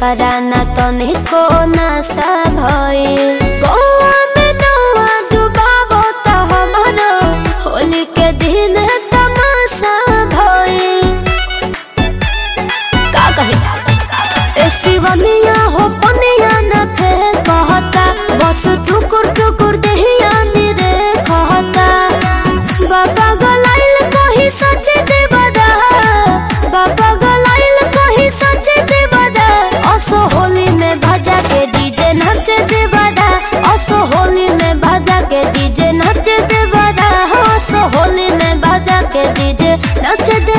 कराना तने को नशा भइल गौआ में नौआ डुबावो त हमरो होली के दिन तमाशा भइल का कहे ए शिवनिया हो पनिया न फेर कहता बस टुकुर टुकुर देहिया नी रे कहता बाबा गलाइल कही सच देवदा बाबा गलाइल कही सच देवदा असो होली में भजा के डीजे नच देवदा असो होली में भजा के डीजे नच देवदा असो होली में भजा के डीजे नच